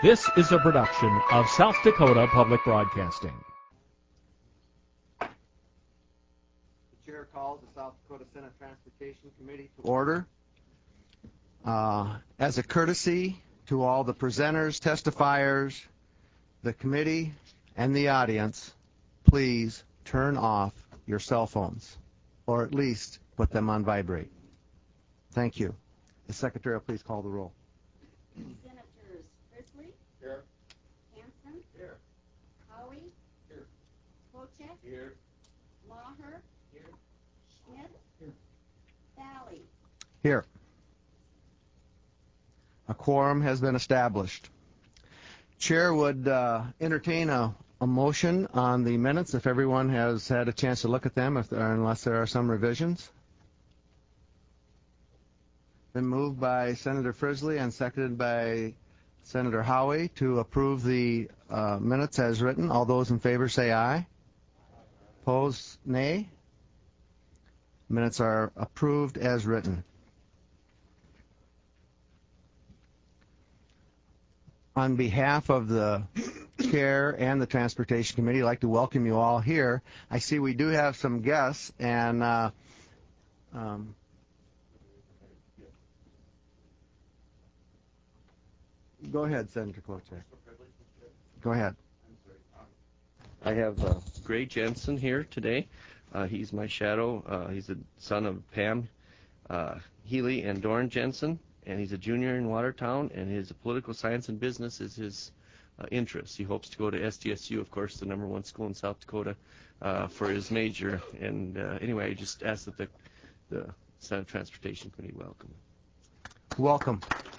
This is a production of South Dakota Public Broadcasting. The chair calls the South Dakota Senate Transportation Committee to order. As a courtesy to all the presenters, testifiers, the committee, and the audience, please turn off your cell phones, or at least put them on vibrate. Thank you. The secretary will please call the roll. Senators Frisley. Here. Hansen. Here. Howie. Here. Wojcik. Here. Maher. Here. Schmidt. Here. Valley. Here. A quorum has been established. Chair would entertain a motion on the minutes if everyone has had a chance to look at them, unless there are some revisions. Been moved by Senator Frisley and seconded by Senator Howie to approve the minutes as written. All those in favor say aye. Opposed, nay. Minutes are approved as written. On behalf of the chair and the Transportation Committee, I'd like to welcome you all here. I see we do have some guests, and go ahead, Senator Klobuchar. Go ahead. I have Gray Jensen here today. He's my shadow. He's a son of Pam Healy and Doran Jensen, and he's a junior in Watertown, and his political science and business is his interest. He hopes to go to SDSU, of course, the #1 school in South Dakota, for his major. And anyway, I just ask that the Senate Transportation Committee welcome him. Welcome.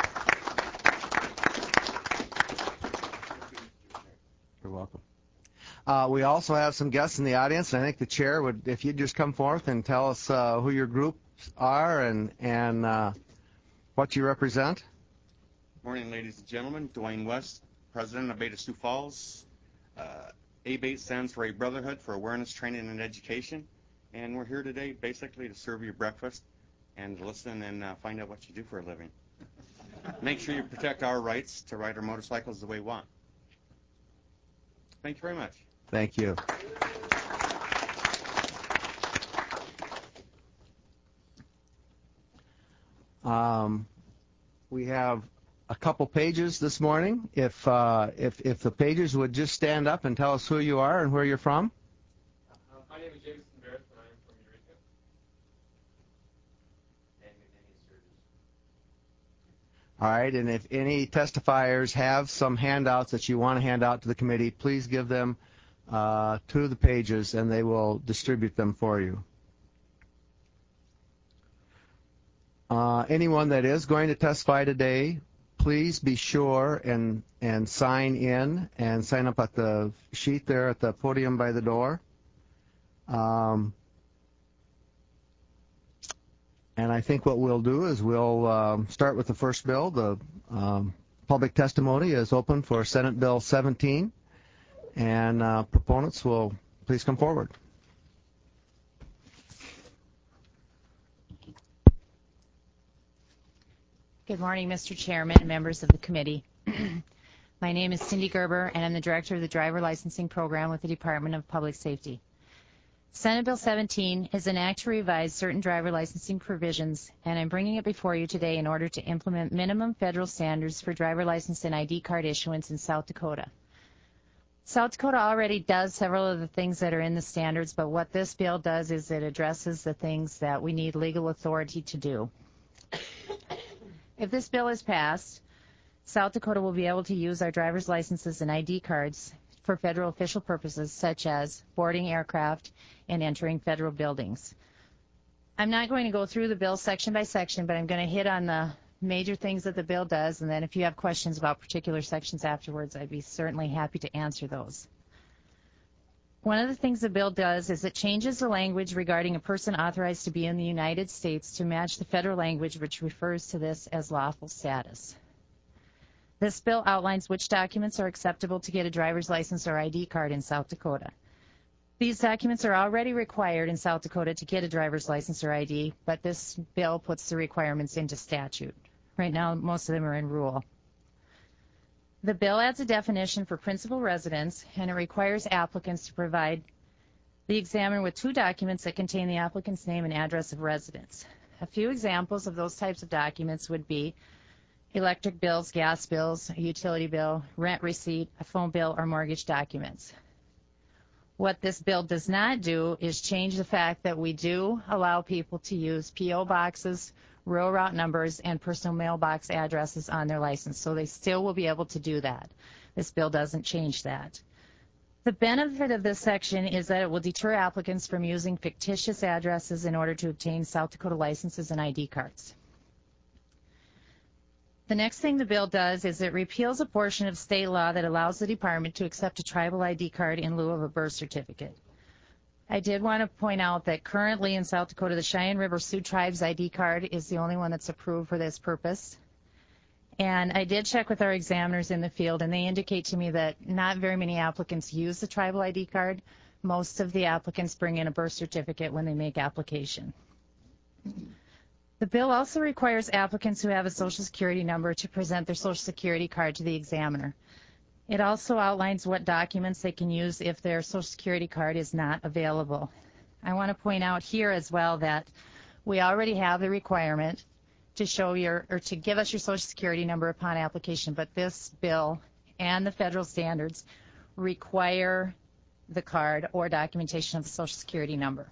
You're welcome. We also have some guests in the audience, and I think the chair would, if you'd just come forth and tell us who your groups are and what you represent. Morning, ladies and gentlemen. Dwayne West, President of Beta Sioux Falls. ABATE stands for A Brotherhood for Awareness, Training, and Education. And we're here today basically to serve you breakfast and listen and find out what you do for a living. Make sure you protect our rights to ride our motorcycles the way we want. Thank you very much. Thank you. We have a couple pages this morning. If the pages would just stand up and tell us who you are and where you're from. My name is Jameson Barrett, and I am from Eureka. All right, and if any testifiers have some handouts that you want to hand out to the committee, please give them to the pages, and they will distribute them for you. Anyone that is going to testify today, please be sure and sign in and sign up at the sheet there at the podium by the door. And I think what we'll do is we'll start with the first bill. The public testimony is open for Senate Bill 17, and proponents will please come forward. Good morning, Mr. Chairman and members of the committee. My name is Cindy Gerber, and I'm the Director of the Driver Licensing Program with the Department of Public Safety. Senate Bill 17 is an act to revise certain driver licensing provisions, and I'm bringing it before you today in order to implement minimum federal standards for driver license and ID card issuance in South Dakota. South Dakota already does several of the things that are in the standards, but what this bill does is it addresses the things that we need legal authority to do. If this bill is passed, South Dakota will be able to use our driver's licenses and ID cards for federal official purposes such as boarding aircraft and entering federal buildings. I'm not going to go through the bill section by section, but I'm going to hit on the major things that the bill does, and then if you have questions about particular sections afterwards, I'd be certainly happy to answer those. One of the things the bill does is it changes the language regarding a person authorized to be in the United States to match the federal language which refers to this as lawful status. This bill outlines which documents are acceptable to get a driver's license or ID card in South Dakota. These documents are already required in South Dakota to get a driver's license or ID, but this bill puts the requirements into statute. Right now, most of them are in rule. The bill adds a definition for principal residence, and it requires applicants to provide the examiner with 2 documents that contain the applicant's name and address of residence. A few examples of those types of documents would be electric bills, gas bills, a utility bill, rent receipt, a phone bill, or mortgage documents. What this bill does not do is change the fact that we do allow people to use P.O. boxes, rural route numbers, and personal mailbox addresses on their license, so they still will be able to do that. This bill doesn't change that. The benefit of this section is that it will deter applicants from using fictitious addresses in order to obtain South Dakota licenses and ID cards. The next thing the bill does is it repeals a portion of state law that allows the department to accept a tribal ID card in lieu of a birth certificate. I did want to point out that currently in South Dakota, the Cheyenne River Sioux Tribe's ID card is the only one that's approved for this purpose. And I did check with our examiners in the field, and they indicate to me that not very many applicants use the tribal ID card. Most of the applicants bring in a birth certificate when they make application. The bill also requires applicants who have a Social Security number to present their Social Security card to the examiner. It also outlines what documents they can use if their Social Security card is not available. I want to point out here as well that we already have the requirement to show to give us your Social Security number upon application, but this bill and the federal standards require the card or documentation of the Social Security number.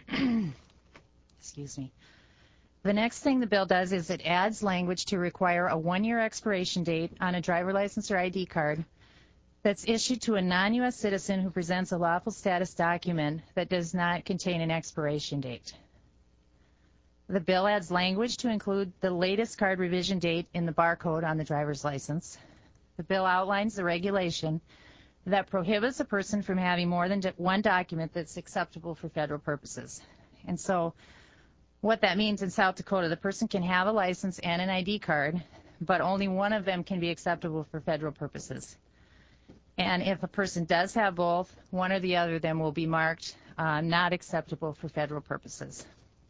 Excuse me. The next thing the bill does is it adds language to require a 1-year expiration date on a driver license or ID card that's issued to a non-U.S. citizen who presents a lawful status document that does not contain an expiration date. The bill adds language to include the latest card revision date in the barcode on the driver's license. The bill outlines the regulation that prohibits a person from having more than one document that's acceptable for federal purposes. And so what that means in South Dakota, the person can have a license and an ID card, but only one of them can be acceptable for federal purposes. And if a person does have both, one or the other of them will be marked not acceptable for federal purposes.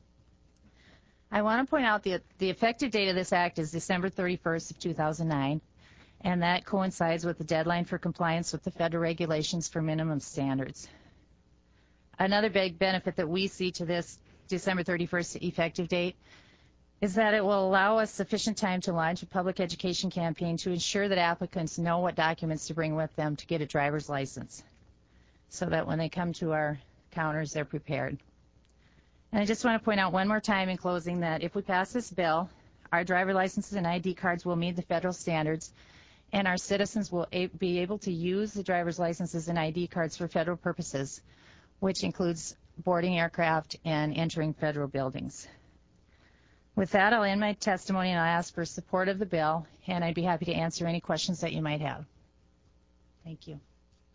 I want to point out the effective date of this act is December 31st of 2009, and that coincides with the deadline for compliance with the federal regulations for minimum standards. Another big benefit that we see to this December 31st effective date is that it will allow us sufficient time to launch a public education campaign to ensure that applicants know what documents to bring with them to get a driver's license, so that when they come to our counters, they're prepared. And I just want to point out one more time in closing that if we pass this bill, our driver licenses and ID cards will meet the federal standards, and our citizens will be able to use the driver's licenses and ID cards for federal purposes, which includes boarding aircraft and entering federal buildings. With that, I'll end my testimony and I'll ask for support of the bill, and I'd be happy to answer any questions that you might have. Thank you.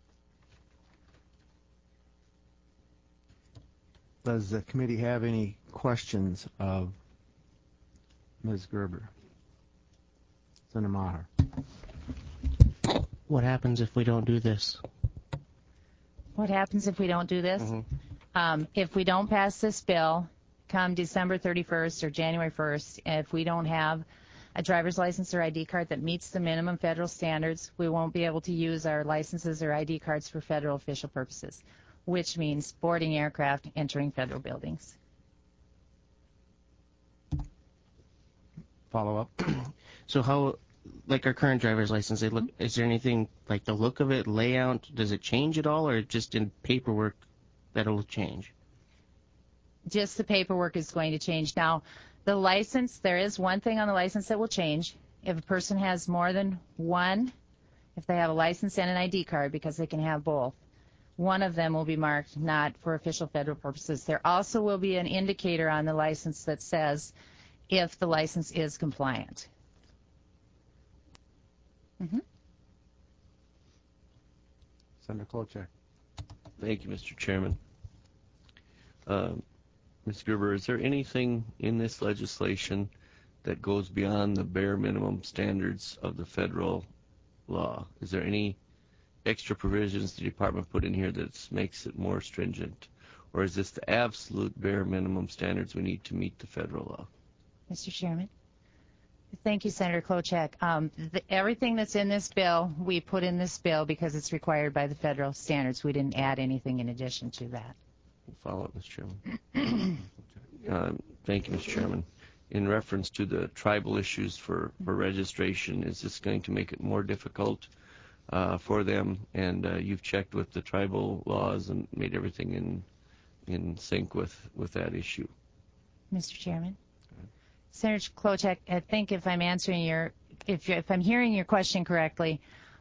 Does the committee have any questions of Ms. Gerber? Senator Maher. What happens if we don't do this? What happens if we don't do this? If we don't pass this bill come December 31st or January 1st, if we don't have a driver's license or ID card that meets the minimum federal standards, we won't be able to use our licenses or ID cards for federal official purposes, which means boarding aircraft, entering federal buildings. Follow up. So how, like our current driver's license, is there anything like the look of it, layout, does it change at all, or just in paperwork that'll change? Just the paperwork is going to change. Now, the license, there is one thing on the license that will change. If a person has more than one, if they have a license and an ID card, because they can have both, one of them will be marked not for official federal purposes. There also will be an indicator on the license that says if the license is compliant. Senator Klobuchar. Thank you, Mr. Chairman. Ms. Gerber, is there anything in this legislation that goes beyond the bare minimum standards of the federal law? Is there any extra provisions the department put in here that makes it more stringent? Or is this the absolute bare minimum standards we need to meet the federal law? Mr. Chairman? Thank you, Senator Klobuchar. Everything that's in this bill, we put in this bill because it's required by the federal standards. We didn't add anything in addition to that. We'll follow up, Mr. Chairman. Thank you, Mr. Chairman. In reference to the tribal issues for registration, is this going to make it more difficult for them? And you've checked with the tribal laws and made everything in sync with that issue. Mr. Chairman? Senator Klobuchar, I think if I'm answering if I'm hearing your question correctly,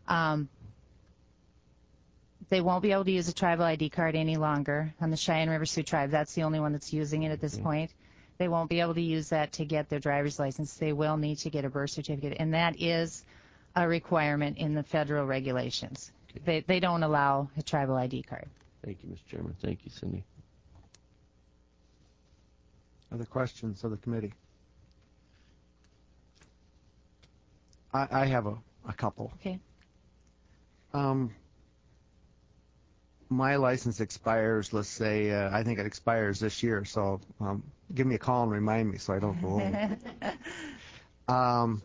they won't be able to use a tribal ID card any longer on the Cheyenne River Sioux tribe. That's the only one that's using it at this point. They won't be able to use that to get their driver's license. They will need to get a birth certificate, and that is a requirement in the federal regulations. Okay. They don't allow a tribal ID card. Thank you, Mr. Chairman. Thank you, Cindy. Other questions of the committee? I have a couple. Okay. My license expires, let's say, I think it expires this year, so give me a call and remind me so I don't go over.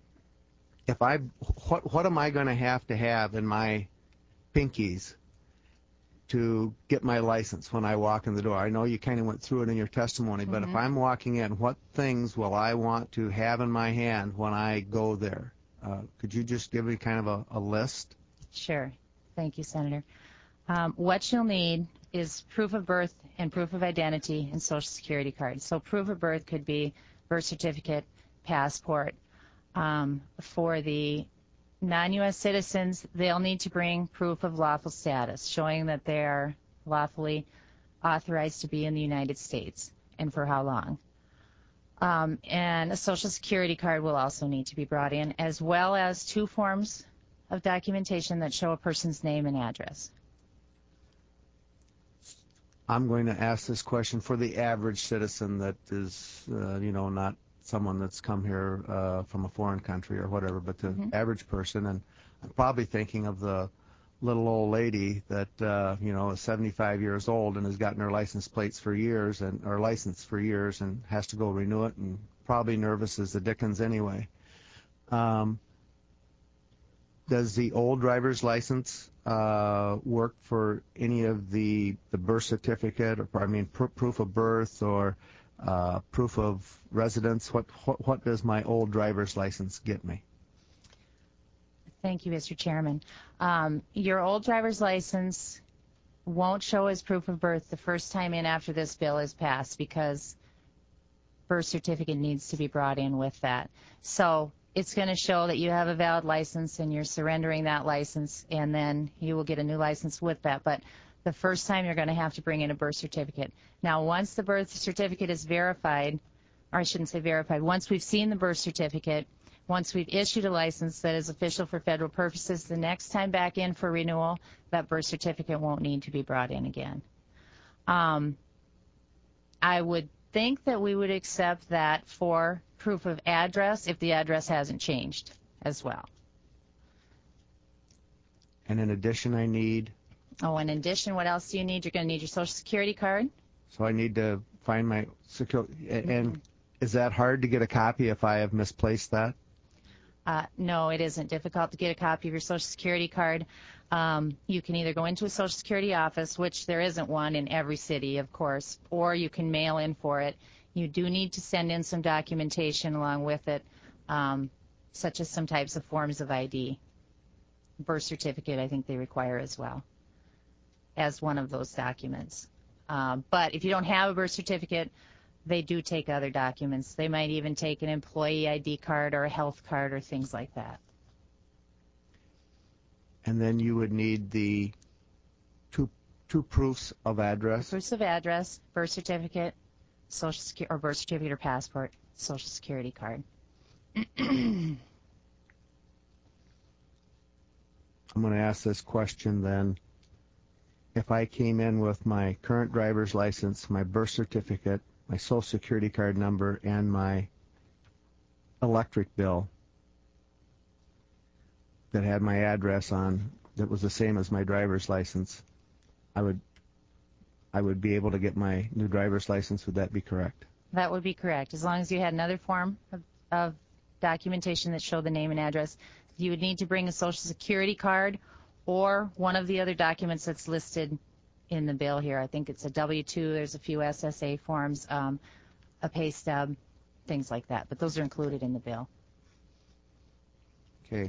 What am I going to have in my pinkies to get my license when I walk in the door? I know you kind of went through it in your testimony, but if I'm walking in, what things will I want to have in my hand when I go there? Could you just give me kind of a list? Sure. Thank you, Senator. What you'll need is proof of birth and proof of identity and Social Security card. So proof of birth could be birth certificate, passport. For the non-U.S. citizens, they'll need to bring proof of lawful status, showing that they are lawfully authorized to be in the United States and for how long. And a Social Security card will also need to be brought in, as well as 2 forms of documentation that show a person's name and address. I'm going to ask this question for the average citizen that is, not someone that's come here from a foreign country or whatever, but the average person. And I'm probably thinking of the little old lady that, is 75 years old and has gotten her license plates for years or license for years and has to go renew it and probably nervous as the dickens anyway. Does the old driver's license work for any of the birth certificate or proof of birth or proof of residence? What does my old driver's license get me? Thank you, Mr. Chairman. Your old driver's license won't show as proof of birth the first time in after this bill is passed because birth certificate needs to be brought in with that. So it's going to show that you have a valid license and you're surrendering that license, and then you will get a new license with that. But the first time you're going to have to bring in a birth certificate. Now, once the birth certificate is verified, or I shouldn't say verified, once we've seen the birth certificate, once we've issued a license that is official for federal purposes, the next time back in for renewal, that birth certificate won't need to be brought in again. I would think that we would accept that for proof of address if the address hasn't changed as well. And in addition, I need... Oh, in addition, what else do you need? You're going to need your Social Security card. So I need to find my security. And is that hard to get a copy if I have misplaced that? No, it isn't difficult to get a copy of your Social Security card. You can either go into a Social Security office, which there isn't one in every city, of course, or you can mail in for it. You do need to send in some documentation along with it, such as some types of forms of ID. Birth certificate, I think they require as well, as one of those documents. But if you don't have a birth certificate, they do take other documents. They might even take an employee ID card or a health card or things like that. And then you would need the two proofs of address. Proofs of address, birth certificate, Social Security or birth certificate or passport, Social Security card. I'm going to ask this question then. If I came in with my current driver's license, my birth certificate, my Social Security card number, and my electric bill that had my address on that was the same as my driver's license, I would be able to get my new driver's license. Would that be correct? That would be correct, as long as you had another form of documentation that show the name and address, you would need to bring a Social Security card or one of the other documents that's listed in the bill here. I think it's a W-2, there's a few SSA forms, a pay stub, things like that. But those are included in the bill. Okay.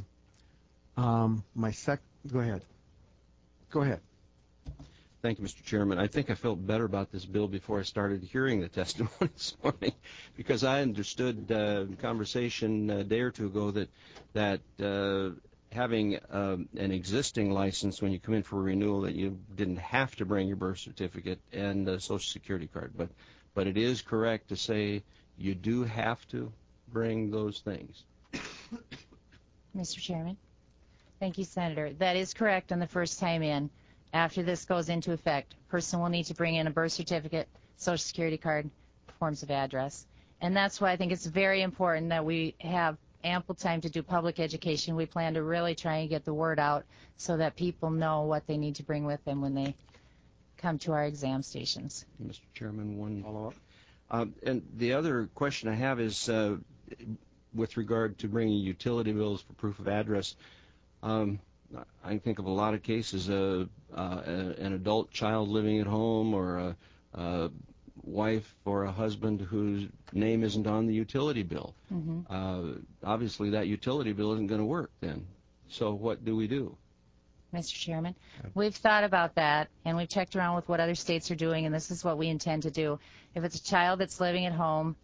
Go ahead. Go ahead. Thank you, Mr. Chairman. I think I felt better about this bill before I started hearing the testimony this morning, because I understood in conversation a day or two ago that having an existing license when you come in for a renewal, that you didn't have to bring your birth certificate and a Social Security card. But it is correct to say you do have to bring those things. Mr. Chairman. Thank you, Senator. That is correct on the first time in. After this goes into effect, a person will need to bring in a birth certificate, Social Security card, forms of address. And that's why I think it's very important that we have ample time to do public education. We plan to really try and get the word out so that people know what they need to bring with them when they come to our exam stations. Mr. Chairman, one follow-up. And the other question I have is with regard to bringing utility bills for proof of address. I can think of a lot of cases, an adult child living at home, or a wife or a husband whose name isn't on the utility bill. Mm-hmm. Obviously, that utility bill isn't going to work then. So what do we do? Mr. Chairman, we've thought about that, and we've checked around with what other states are doing, and this is what we intend to do. If it's a child that's living at home,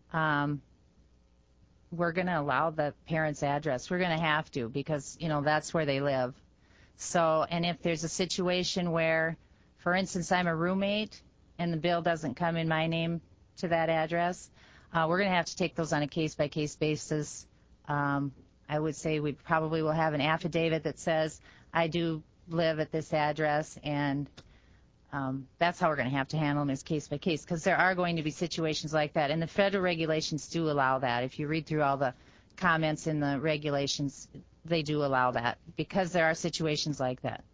we're going to allow the parent's address. We're going to have to, because, that's where they live. So, and if there's a situation where, for instance, I'm a roommate and the bill doesn't come in my name to that address, we're going to have to take those on a case-by-case basis. I would say we probably will have an affidavit that says, I do live at this address, and that's how we're going to have to handle them, is case by case, because there are going to be situations like that, and the federal regulations do allow that. If you read through all the comments in the regulations, they do allow that, because there are situations like that.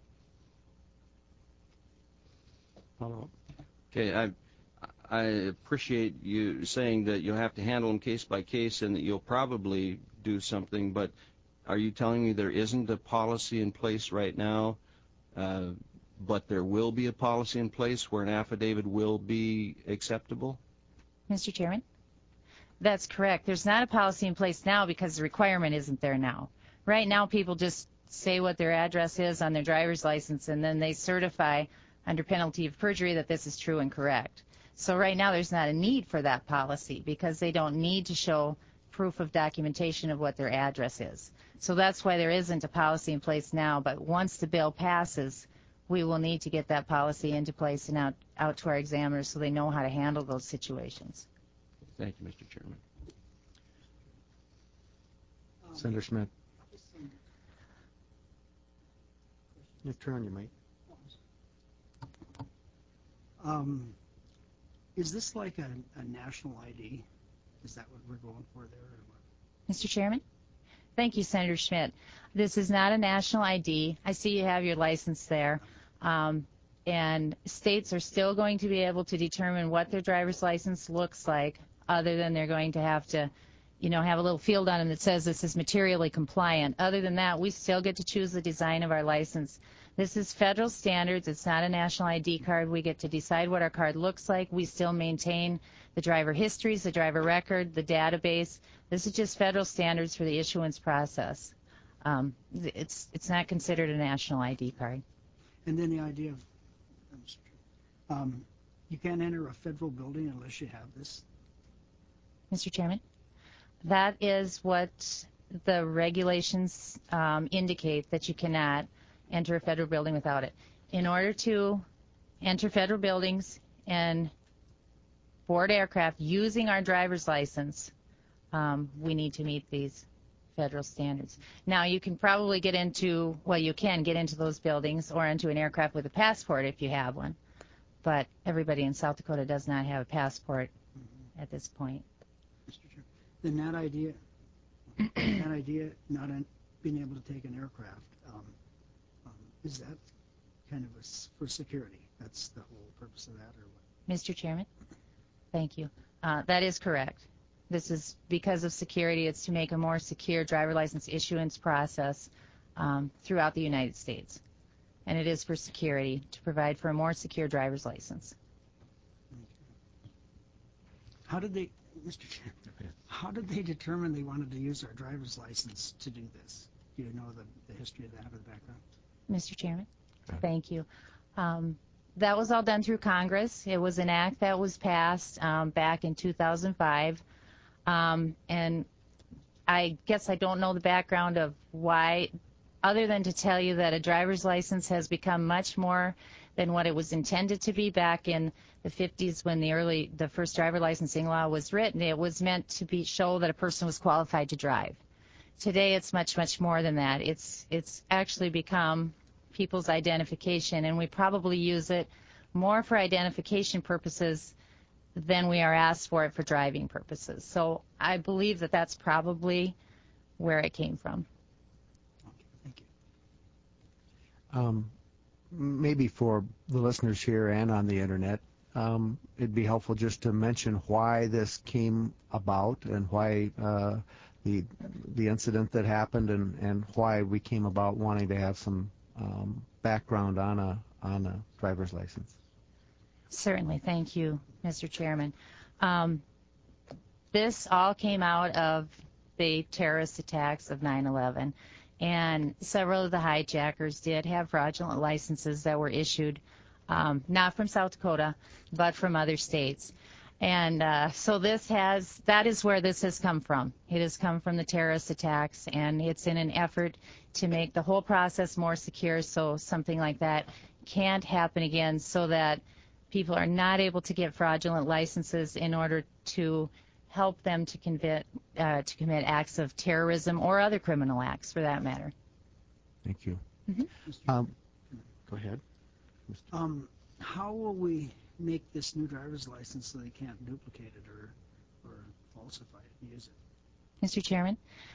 Okay, I appreciate you saying that you'll have to handle them case by case and that you'll probably do something, but are you telling me there isn't a policy in place right now, but there will be a policy in place where an affidavit will be acceptable? Mr. Chairman? That's correct. There's not a policy in place now because the requirement isn't there now. Right now, people just say what their address is on their driver's license, and then they certify under penalty of perjury that this is true and correct. So right now, there's not a need for that policy because they don't need to show proof of documentation of what their address is. So that's why there isn't a policy in place now, but once the bill passes, we will need to get that policy into place and out to our examiners so they know how to handle those situations. Thank you, Mr. Chairman. Senator Schmidt. You turn on your mic. Is this like a national ID? Is that what we're going for there? Or what? Mr. Chairman? Thank you, Senator Schmidt. This is not a national ID. I see you have your license there. And states are still going to be able to determine what their driver's license looks like, other than they're going to have to, have a little field on them that says this is materially compliant. Other than that, we still get to choose the design of our license. This is federal standards. It's not a national ID card. We get to decide what our card looks like. We still maintain the driver histories, the driver record, the database. This is just federal standards for the issuance process. It's not considered a national ID card. And then the idea of you can't enter a federal building unless you have this. Mr. Chairman, that is what the regulations indicate, that you cannot enter a federal building without it. In order to enter federal buildings and board aircraft using our driver's license, we need to meet these federal standards. Now, you can probably get into those buildings or into an aircraft with a passport if you have one, but everybody in South Dakota does not have a passport at this point. Mr. Chair, then that idea not being able to take an aircraft, is that kind of for security? That's the whole purpose of that, or what? Mr. Chairman, thank you. That is correct. This is because of security. It's to make a more secure driver license issuance process throughout the United States. And it is for security, to provide for a more secure driver's license. How did they, Mr. Chair, how did they determine they wanted to use our driver's license to do this? Do you know the history of that or the background? Mr. Chairman, thank you. That was all done through Congress. It was an act that was passed back in 2005. And I guess I don't know the background of why, other than to tell you that a driver's license has become much more than what it was intended to be back in the 50s when the first driver licensing law was written. It was meant to show that a person was qualified to drive. Today it's much, much more than that. It's actually become people's identification, and we probably use it more for identification purposes than we are asked for it for driving purposes. So I believe that that's probably where it came from. Okay, thank you. Maybe for the listeners here and on the internet, it'd be helpful just to mention why this came about and why the incident that happened and why we came about wanting to have some background on a driver's license. Certainly. Thank you, Mr. Chairman. This all came out of the terrorist attacks of 9/11, and several of the hijackers did have fraudulent licenses that were issued, not from South Dakota, but from other states. And so that is where this has come from. It has come from the terrorist attacks, and it's in an effort to make the whole process more secure so something like that can't happen again, so that people are not able to get fraudulent licenses in order to help them to commit acts of terrorism or other criminal acts, for that matter. Thank you. Mm-hmm. Go ahead. How will we make this new driver's license so they can't duplicate it or falsify it and use it? Mr. Chairman,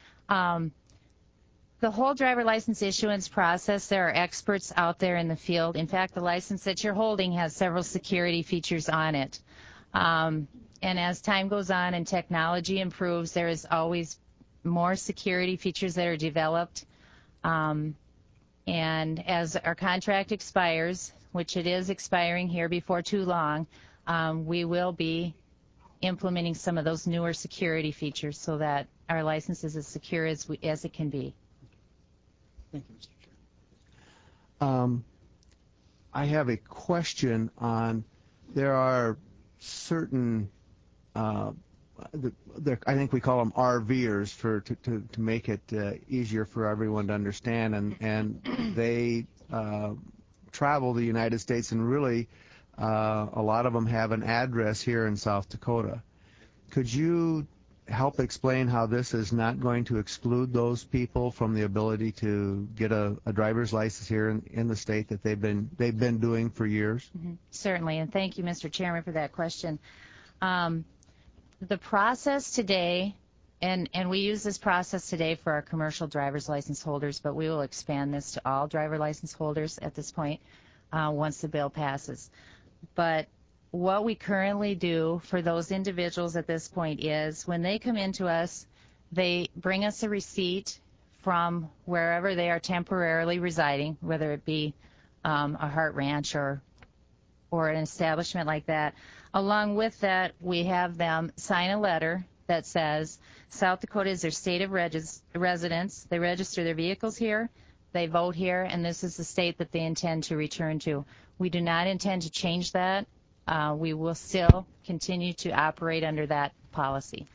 the whole driver license issuance process, there are experts out there in the field. In fact, the license that you're holding has several security features on it. And as time goes on and technology improves, there is always more security features that are developed. And as our contract expires, which it is expiring here before too long, we will be implementing some of those newer security features so that our license is as secure as it can be. Thank you, Mr. Chair. I have a question on, there are certain, I think we call them RVers to make it easier for everyone to understand, and they travel the United States, and really a lot of them have an address here in South Dakota. Could you help explain how this is not going to exclude those people from the ability to get a driver's license here in the state that they've been doing for years? Mm-hmm. Certainly, and thank you, Mr. Chairman, for that question. The process today, and we use this process today for our commercial driver's license holders, but we will expand this to all driver license holders at this point once the bill passes. But what we currently do for those individuals at this point is when they come into us, they bring us a receipt from wherever they are temporarily residing, whether it be a Heart Ranch or an establishment like that. Along with that, we have them sign a letter that says South Dakota is their state of residence. They register their vehicles here, they vote here, and this is the state that they intend to return to. We do not intend to change that. We will still continue to operate under that policy.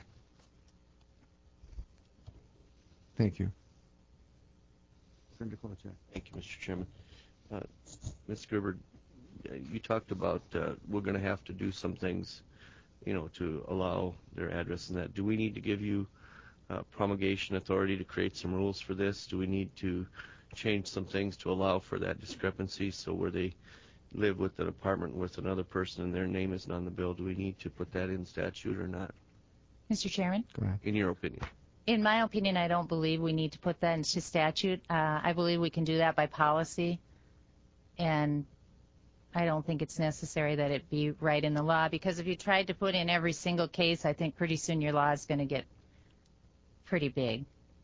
Thank you. Thank you, Mr. Chairman. Ms. Gerber, you talked about we're going to have to do some things, to allow their address and that. Do we need to give you promulgation authority to create some rules for this? Do we need to change some things to allow for that discrepancy, so where they live with an apartment with another person and their name isn't on the bill, do we need to put that in statute or not? Mr. Chairman? Go ahead. In your opinion? In my opinion, I don't believe we need to put that into statute. I believe we can do that by policy, and I don't think it's necessary that it be right in the law, because if you tried to put in every single case, I think pretty soon your law is going to get pretty big.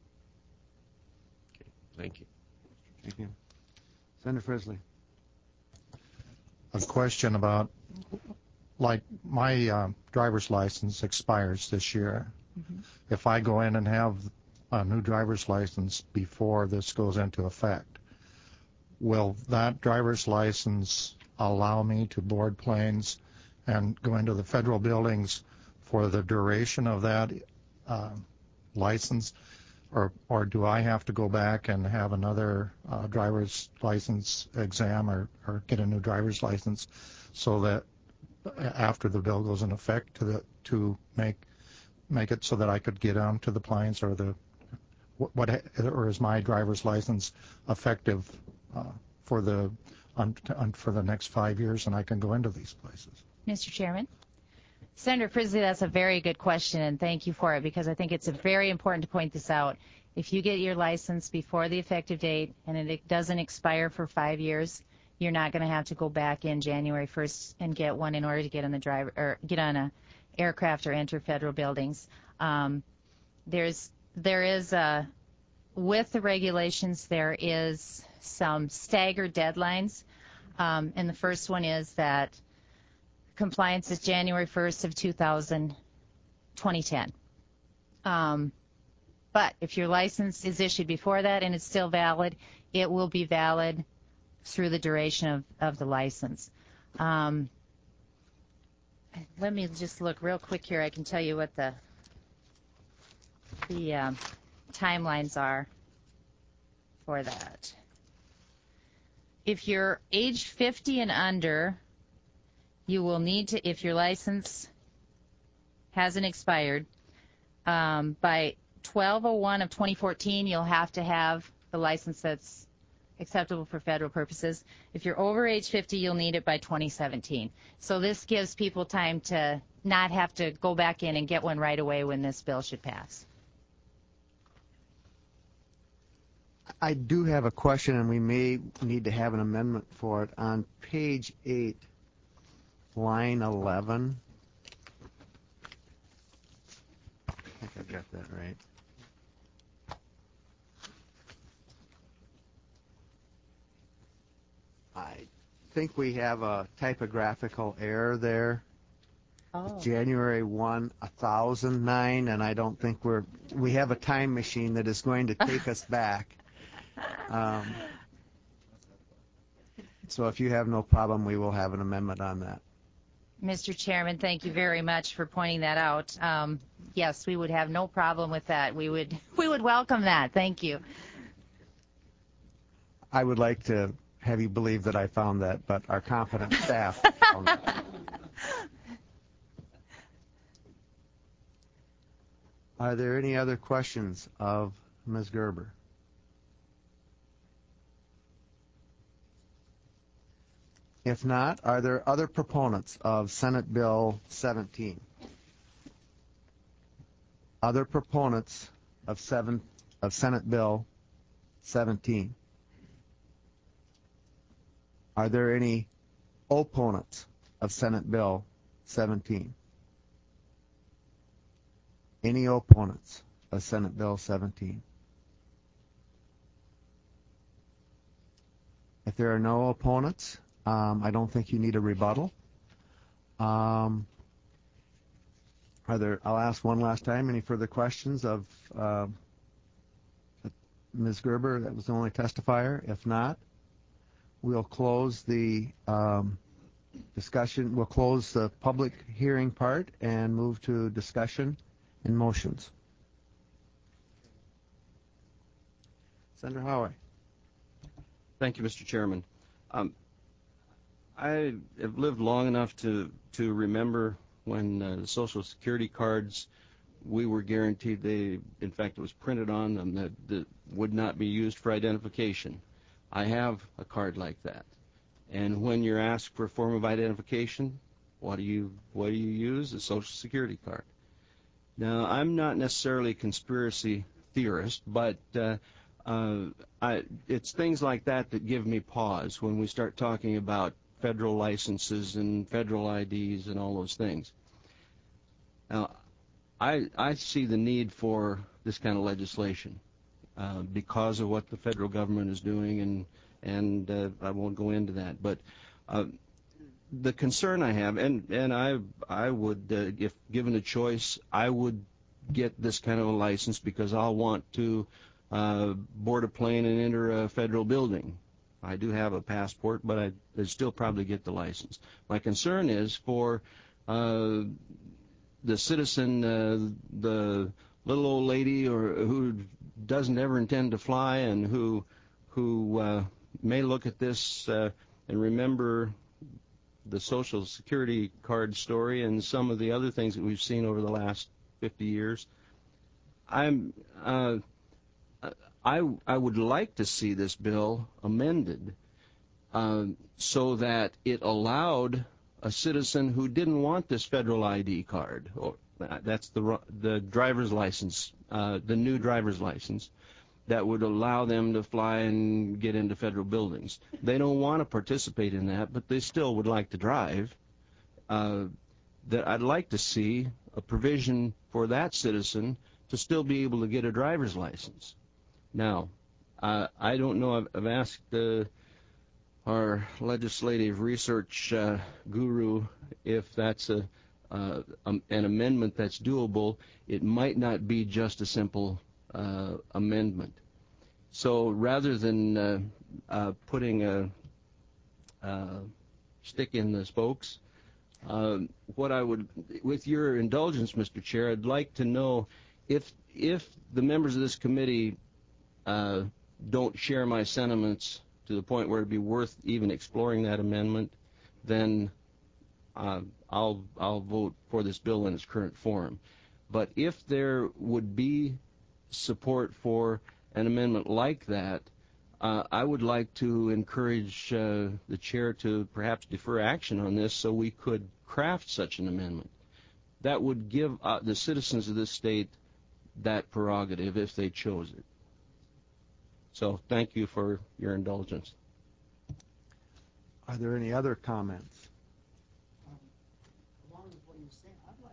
Thank you. Thank you. Senator Frisley. A question about, like, my driver's license expires this year. Mm-hmm. If I go in and have a new driver's license before this goes into effect, will that driver's license allow me to board planes and go into the federal buildings for the duration of that license, or do I have to go back and have another driver's license exam or get a new driver's license so that after the bill goes in effect to make it so that I could get onto the planes, or or is my driver's license effective for the next 5 years and I can go into these places? Mr. Chairman? Senator Frisley, that's a very good question, and thank you for it, because I think it's very important to point this out. If you get your license before the effective date and it doesn't expire for 5 years, you're not going to have to go back in January 1st and get one in order to get on get on a aircraft or enter federal buildings. There is with the regulations, there is some staggered deadlines, and the first one is that compliance is January 1st of 2010. But if your license is issued before that and it's still valid, it will be valid through the duration of the license. Let me just look real quick here. I can tell you what the timelines are for that. If you're age 50 and under, you will need to, if your license hasn't expired, by 12/01 of 2014, you'll have to have the license that's acceptable for federal purposes. If you're over age 50, you'll need it by 2017. So this gives people time to not have to go back in and get one right away when this bill should pass. I do have a question, and we may need to have an amendment for it. On page 8, line 11. I think I got that right. I think we have a typographical error there. Oh. January 1, 1009, and I don't think we have a time machine that is going to take us back. So if you have no problem, we will have an amendment on that. Mr. Chairman, thank you very much for pointing that out. Yes, we would have no problem with that. We would welcome that. Thank you. I would like to have you believe that I found that, but our competent staff found that. Are there any other questions of Ms. Gerber? If not, are there other proponents of Senate Bill 17? Other proponents of Senate Bill 17? Are there any opponents of Senate Bill 17? Any opponents of Senate Bill 17? If there are no opponents, I don't think you need a rebuttal. I'll ask one last time, any further questions of Ms. Gerber? That was the only testifier. If not, we'll close the discussion. We'll close the public hearing part and move to discussion and motions. Senator Howe. Thank you, Mr. Chairman. I have lived long enough to remember when the Social Security cards, we were guaranteed in fact, it was printed on them that would not be used for identification. I have a card like that. And when you're asked for a form of identification, what do you use? A Social Security card. Now, I'm not necessarily a conspiracy theorist, but it's things like that that give me pause when we start talking about federal licenses and federal IDs and all those things. Now, I see the need for this kind of legislation because of what the federal government is doing, and I won't go into that. But the concern I have, and I would, if given a choice, I would get this kind of a license because I'll want to board a plane and enter a federal building. I do have a passport, but I'd still probably get the license. My concern is for the citizen, the little old lady who doesn't ever intend to fly and who may look at this and remember the Social Security card story and some of the other things that we've seen over the last 50 years. I would like to see this bill amended so that it allowed a citizen who didn't want this federal ID card, or that's the driver's license, the new driver's license, that would allow them to fly and get into federal buildings. They don't want to participate in that, but they still would like to drive. That I'd like to see a provision for that citizen to still be able to get a driver's license. Now, I don't know. I've asked our legislative research guru if that's an amendment that's doable. It might not be just a simple amendment. So rather than putting a stick in the spokes, what I would, with your indulgence, Mr. Chair, I'd like to know if the members of this committee don't share my sentiments to the point where it'd be worth even exploring that amendment, then I'll vote for this bill in its current form. But if there would be support for an amendment like that, I would like to encourage the chair to perhaps defer action on this so we could craft such an amendment. That would give the citizens of this state that prerogative if they chose it. So thank you for your indulgence. Are there any other comments? Along with what you were saying, I'd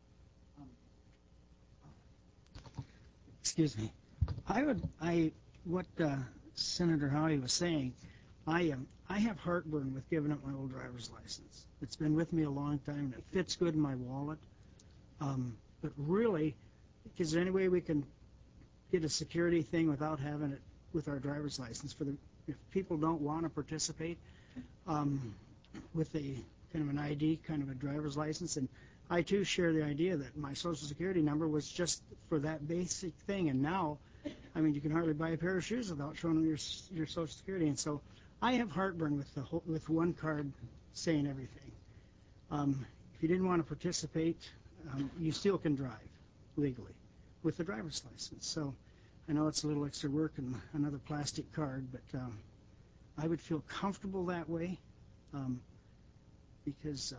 like, excuse me, what Senator Howey was saying, I have heartburn with giving up my old driver's license. It's been with me a long time, and it fits good in my wallet. But really, is there any way we can get a security thing without having it with our driver's license? If people don't want to participate with a kind of an ID, kind of a driver's license, and I too share the idea that my Social Security number was just for that basic thing, and now, I mean, you can hardly buy a pair of shoes without showing them your Social Security, and so I have heartburn with one card saying everything. If you didn't want to participate, you still can drive legally with a driver's license. So I know it's a little extra work and another plastic card, but I would feel comfortable that way because,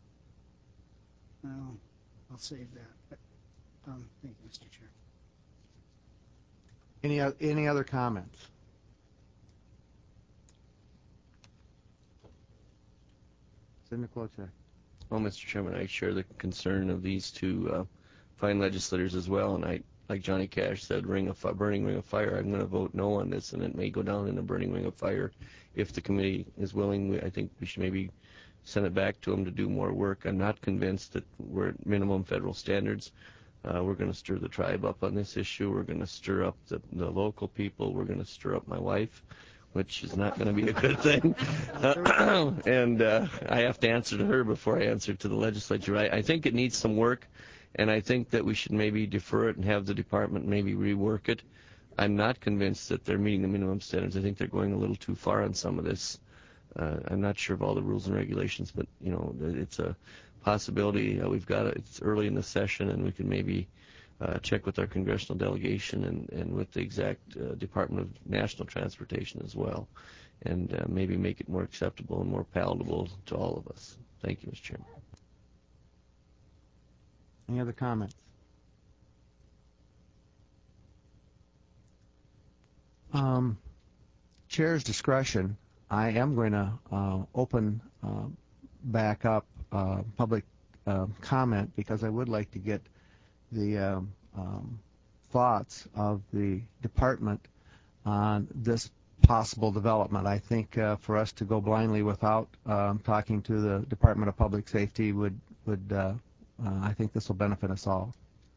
well, I'll save that. But thank you, Mr. Chair. Any other comments? Senator Klobuchar. Well, Mr. Chairman, I share the concern of these two fine legislators as well, and I, like Johnny Cash said, burning ring of fire. I'm going to vote no on this, and it may go down in a burning ring of fire. If the committee is willing, I think we should maybe send it back to them to do more work. I'm not convinced that we're at minimum federal standards. We're going to stir the tribe up on this issue. We're going to stir up the local people. We're going to stir up my wife, which is not going to be a good thing. And I have to answer to her before I answer to the legislature. I think it needs some work, and I think that we should maybe defer it and have the department maybe rework it. I'm not convinced that they're meeting the minimum standards. I think they're going a little too far on some of this. I'm not sure of all the rules and regulations, but you know, it's a possibility. We've got it. It's early in the session, and we can maybe check with our congressional delegation and with the exact Department of National Transportation as well, and maybe make it more acceptable and more palatable to all of us. Thank you, Mr. Chairman. Any other comments? Chair's discretion. I am going to open back up public comment because I would like to get the thoughts of the department on this possible development. I think for us to go blindly without talking to the Department of Public Safety would I think this will benefit us all.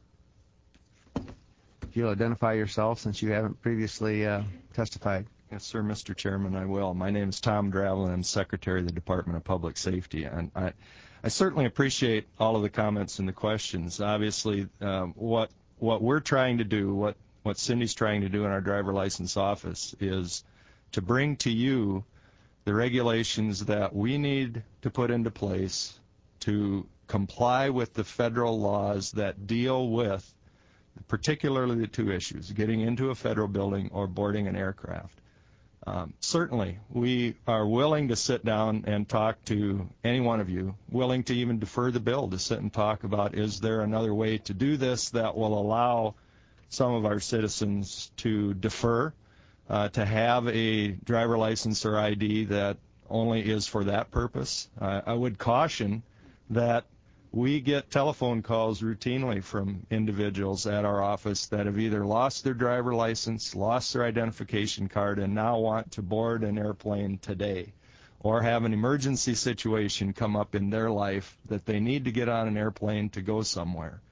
If you'll identify yourself since you haven't previously testified. Yes, sir, Mr. Chairman, I will. My name is Tom Dravelin. I'm Secretary of the Department of Public Safety. And I certainly appreciate all of the comments and the questions. Obviously, what we're trying to do, what Cindy's trying to do in our driver license office is to bring to you the regulations that we need to put into place to comply with the federal laws that deal with particularly the two issues, getting into a federal building or boarding an aircraft. Certainly, we are willing to sit down and talk to any one of you, willing to even defer the bill to sit and talk about, is there another way to do this that will allow some of our citizens to defer, to have a driver license or ID that only is for that purpose. I would caution that we get telephone calls routinely from individuals at our office that have either lost their driver license, lost their identification card, and now want to board an airplane today, or have an emergency situation come up in their life that they need to get on an airplane to go somewhere.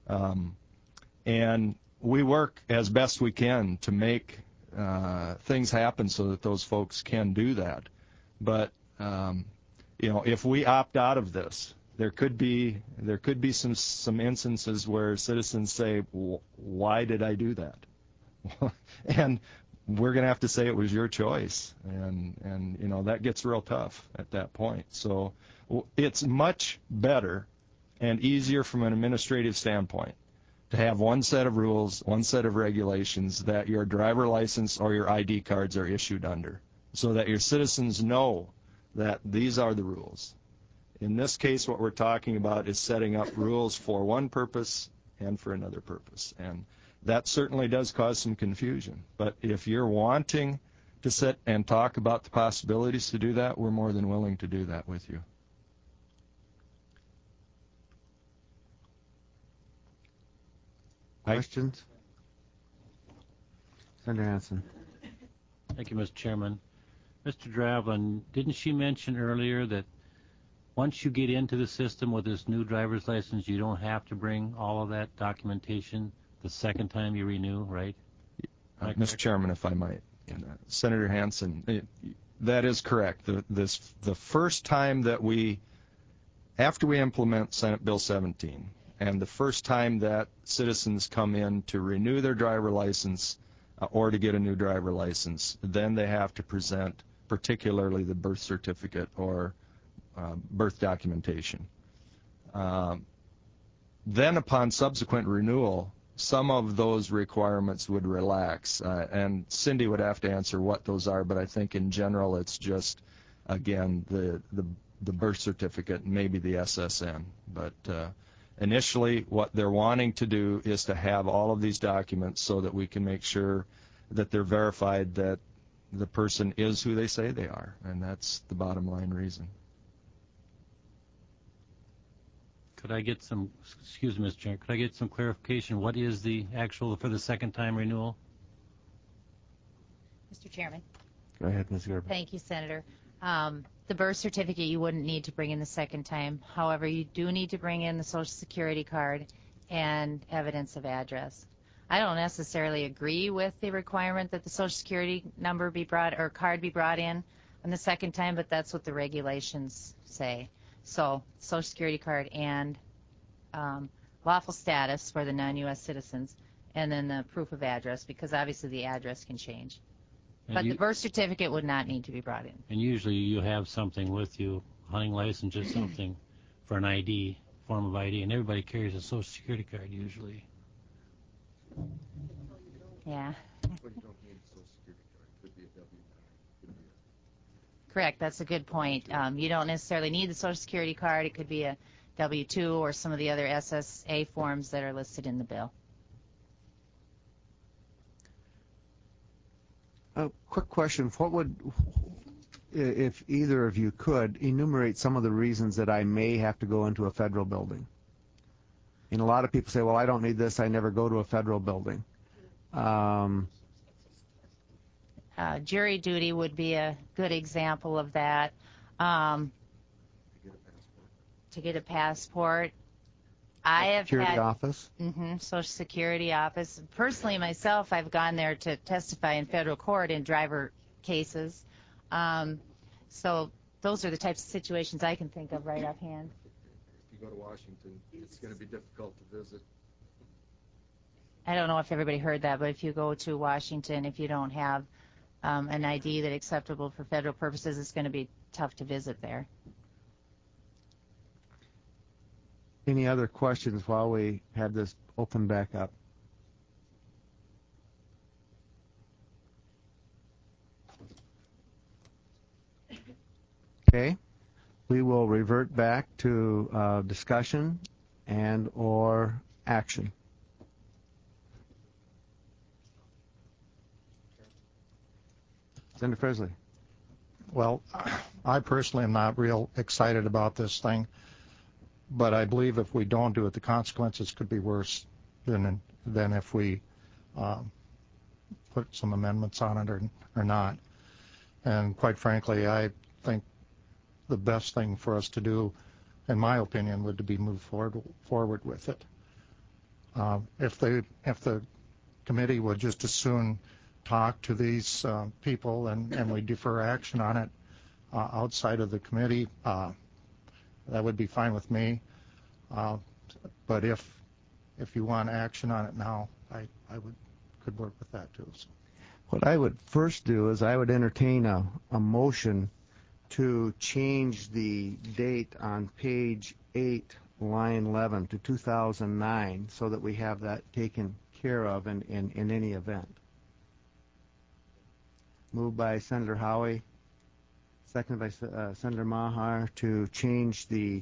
And we work as best we can to make things happen so that those folks can do that. But, if we opt out of this, there could be some instances where citizens say, why did I do that? And we're going to have to say it was your choice, and that gets real tough at that point. So it's much better and easier from an administrative standpoint to have one set of rules, one set of regulations that your driver license or your ID cards are issued under, so that your citizens know that these are the rules. In this case, what we're talking about is setting up rules for one purpose and for another purpose. And that certainly does cause some confusion. But if you're wanting to sit and talk about the possibilities to do that, we're more than willing to do that with you. Questions? Senator Hansen. Thank you, Mr. Chairman. Mr. Dravelin, didn't she mention earlier that once you get into the system with this new driver's license, you don't have to bring all of that documentation the second time you renew, right? Mr. Chairman, if I might. Senator Hansen, that is correct. The first time that after we implement Senate Bill 17, and the first time that citizens come in to renew their driver license or to get a new driver license, then they have to present particularly the birth certificate or birth documentation. Then upon subsequent renewal, some of those requirements would relax, and Cindy would have to answer what those are, but I think in general it's just, again, the birth certificate and maybe the SSN. But initially what they're wanting to do is to have all of these documents so that we can make sure that they're verified that the person is who they say they are, and that's the bottom line reason. Could I get some, excuse me, Mr. Chair, could I get some clarification? What is the actual for the second time renewal? Mr. Chairman. Go ahead, Ms. Gerber. Thank you, Senator. The birth certificate you wouldn't need to bring in the second time. However, you do need to bring in the Social Security card and evidence of address. I don't necessarily agree with the requirement that the Social Security number be brought or card be brought in on the second time, but that's what the regulations say. So Social Security card and lawful status for the non-U.S. citizens, and then the proof of address, because obviously the address can change. And But the birth certificate would not need to be brought in. And usually you have something with you, hunting license or something, for an ID, form of ID, and everybody carries a Social Security card usually. Yeah. Correct. That's a good point. You don't necessarily need the Social Security card. It could be a W-2 or some of the other SSA forms that are listed in the bill. A quick question. if either of you could, enumerate some of the reasons that I may have to go into a federal building. And a lot of people say, well, I don't need this. I never go to a federal building. Jury duty would be a good example of that. To get a passport. I have Security had office. Social Security office. Personally, myself, I've gone there to testify in federal court in driver cases. So those are the types of situations I can think of right offhand. If you go to Washington, it's going to be difficult to visit. I don't know if everybody heard that, but if you go to Washington, if you don't have an ID that's acceptable for federal purposes, it's going to be tough to visit there. Any other questions while we had this open back up? Okay. We will revert back to discussion and or action. Senator Frisley. Well, I personally am not real excited about this thing, but I believe if we don't do it, the consequences could be worse than if we put some amendments on it or not. And quite frankly, I think the best thing for us to do, in my opinion, would be move forward with it. If the committee would just as soon talk to these people and we defer action on it outside of the committee, that would be fine with me. But if you want action on it now, I could work with that too. So. What I would first do is I would entertain a motion to change the date on page 8, line 11 to 2009 so that we have that taken care of in any event. Moved by Senator Howie, seconded by Senator Maher to change the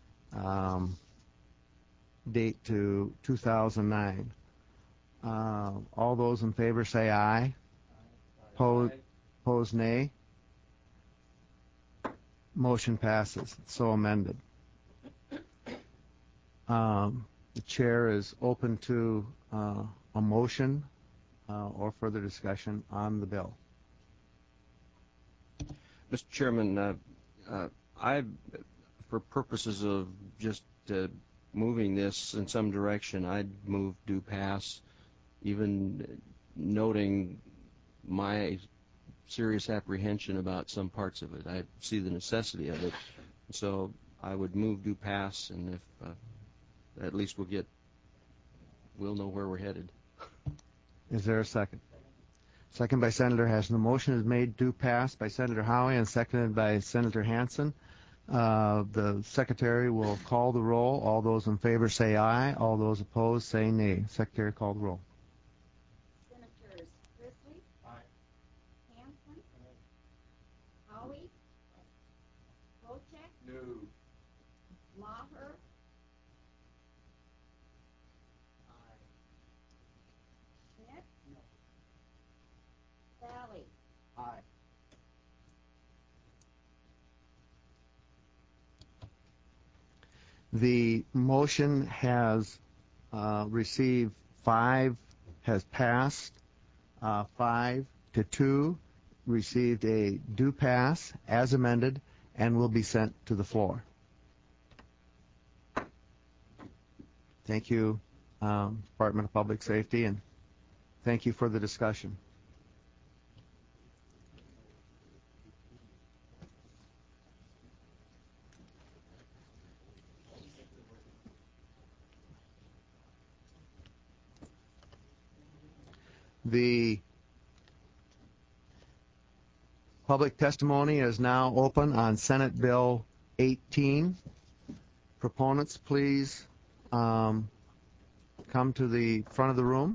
date to 2009. All those in favor say aye. Opposed nay. Motion passes. So amended. The chair is open to a motion or further discussion on the bill. Mr. Chairman, for purposes of just moving this in some direction, I'd move do pass, even noting my serious apprehension about some parts of it. I see the necessity of it, so I would move do pass, and if at least we'll know where we're headed. Is there a second? Second by Senator Hassan. The motion is made do pass by Senator Howie and seconded by Senator Hansen. The Secretary will call the roll. All those in favor say aye. All those opposed say nay. Secretary, call the roll. Senators Frisley. Aye. Hansen. Howie. Wojcik. No. Maher. Schmidt. Valley. Aye. The motion has received 5, has passed 5 to 2, received a do pass as amended, and will be sent to the floor. Thank you, Department of Public Safety, and thank you for the discussion. The public testimony is now open on Senate Bill 18. Proponents, please come to the front of the room.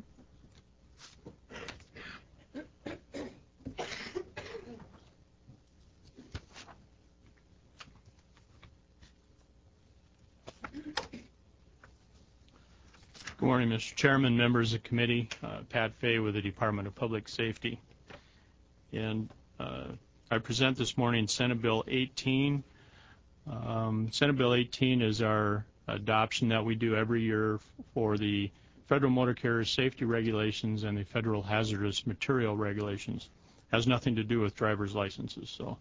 Good morning, Mr. Chairman, members of the committee. Pat Fay with the Department of Public Safety. And I I present this morning Senate Bill 18. Senate Bill 18 is our adoption that we do every year for the Federal Motor Carrier Safety Regulations and the Federal Hazardous Material Regulations. Has nothing to do with driver's licenses. So,